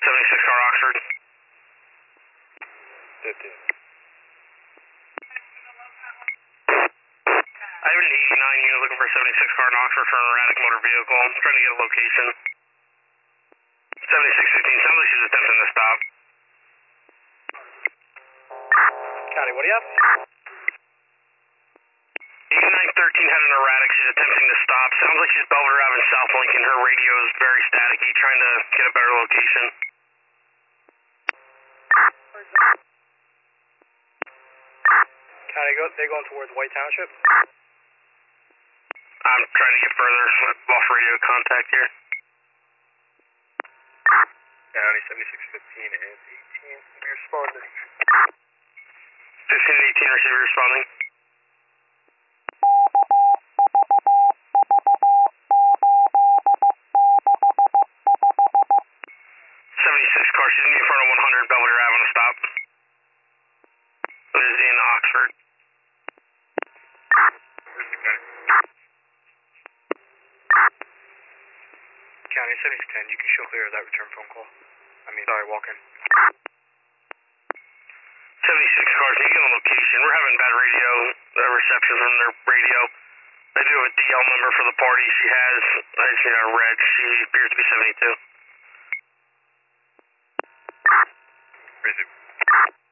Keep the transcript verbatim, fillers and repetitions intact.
seventy-six car Oxford. fifteen. I have an eighty-nine unit looking for seventy-six car in Oxford for an erratic motor vehicle. I'm trying to get a location. seventy-six fifteen, sounds like she's attempting to stop. County, what do you have? eighty-nine thirteen had an erratic, she's attempting to stop. Sounds like she's Belvedere Ave and South Lincoln. Her radio is very staticky, trying to get a better location. County, go, they going towards White Township? I'm trying to get further. Lost radio contact here. County, seventy-six fifteen and eighteen. We responding. fifteen and eighteen receiver responding. seventy-six car, she's in front of one hundred Belvedere Ave on a stop. It is in Oxford. County, seventy-six ten, you can show clear of that return phone call. I mean, sorry, walk in. seventy-six cars, you get a location. We're having bad radio uh, reception from their radio. I do have a D L number for the party. She has, I just need a red. She appears to be seventy-two. Resume.